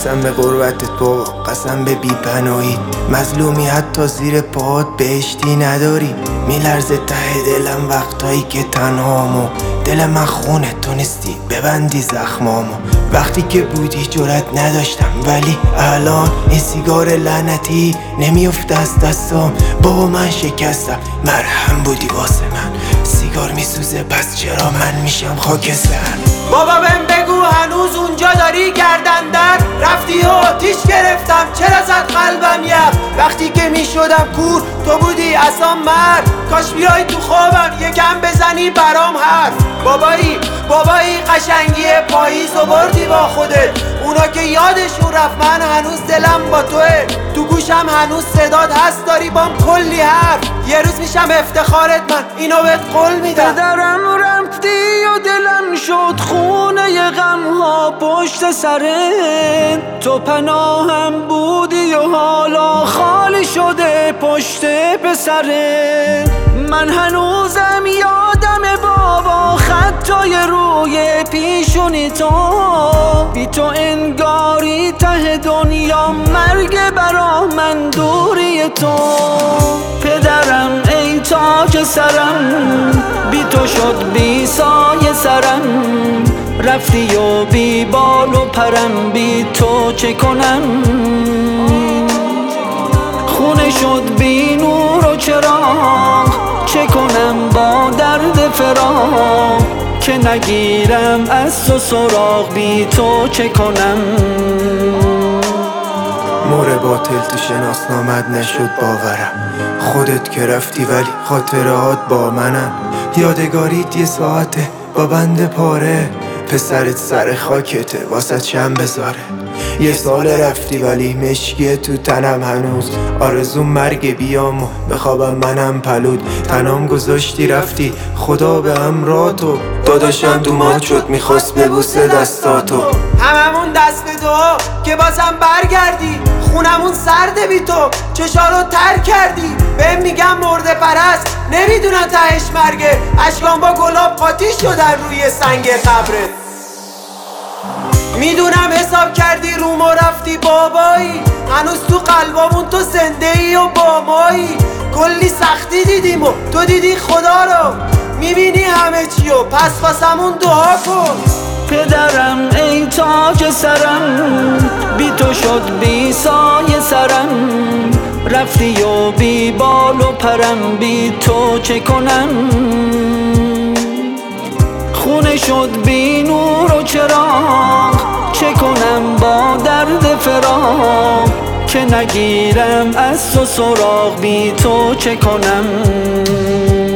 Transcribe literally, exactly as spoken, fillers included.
قسم به غربتت بابا، قسم به بی‌پناهی، مظلومی حتی زیر پاهات بهشتی نداری. میلرزه ته دلم وقتایی که تنهامو، دل من خونه تو نیستی ببندی زخمامو. وقتی که بودی جرأت نداشتم ولی الان این سیگار لعنتی نمیفته از دستام. بابا من شکستم، مرهم بودی واسه من. سیگار میسوزه پس چرا من میشم خاکستر؟ بابا بهم بگو هنوز اونجا داری گردن در رفتی و آتیش گرفتم چرا زد قلبم یخ؟ وقتی که میشدم کور تو بودی اصلا مرد، کاش بیای تو خوابم یکم بزنی برام حرف. بابایی بابایی قشنگی پاییز و بردی با خودت، اونا که یادشون رفت من هنوز دلم با توه. تو گوشم هنوز صدات هست داری بام کلی حرف، یه روز میشم افتخارت من اینو بهت قول میدم. پدرم رفتی و دلم شد خونه غم ها پشت سرت، تو پناهم بودی و حالا خالی شده پشت پسرت. من هنوزم یادم بابا خطای روی پیشونی تو، بی تو انگاری ته دنیا مرگ برا من دوری تو. پدرم ای تاج سرم، بی تو شد بی سایه سرم، رفتی و بی بال و پرم، بی تو چه کنم؟ خونه شد بی نور و چراغ، چه کنم با درد فراق؟ که نگیرم از تو سراغ، بی تو چه کنم؟ مور باطل تو شناسنامت نشد باورم، خودت که رفتی ولی خاطرات با منم. یادگاریت یه ساعته با بند پاره، پسرت سر خاکته واسه چم بذاره. یه سال رفتی ولی مشکی تو تنم هنوز، آرزو مرگ بیام و بخوابم منم پلود. تنام گذاشتی رفتی خدا به همراه تو، داداشم دومات شد میخواست ببوسه دستاتو. هممون دست به دعا که بازم برگردی، خونمون سرده بی تو چشارو تر کردی. بهم میگم مرده پرست نمیدونن تهش مرگه، اشکام با گلاب قاطی شدن روی سنگ قبرت. میدونم حساب کردی روم و رفتی بابایی، هنوز تو قلبامون تو زنده ای و با مایی. کلی سختی دیدیم و تو دیدی خدا رو، میبینی همه چی و پس واسمون دعا کن. پدرم ای تاج سرم، بی تو شد بی سایه سرم، رفتی و بی بال و پرم، بی تو چه کنم؟ خونه شد بی نور و چراغ، چه کنم با درد فراق؟ که نگیرم از تو سراغ، بی تو چه کنم؟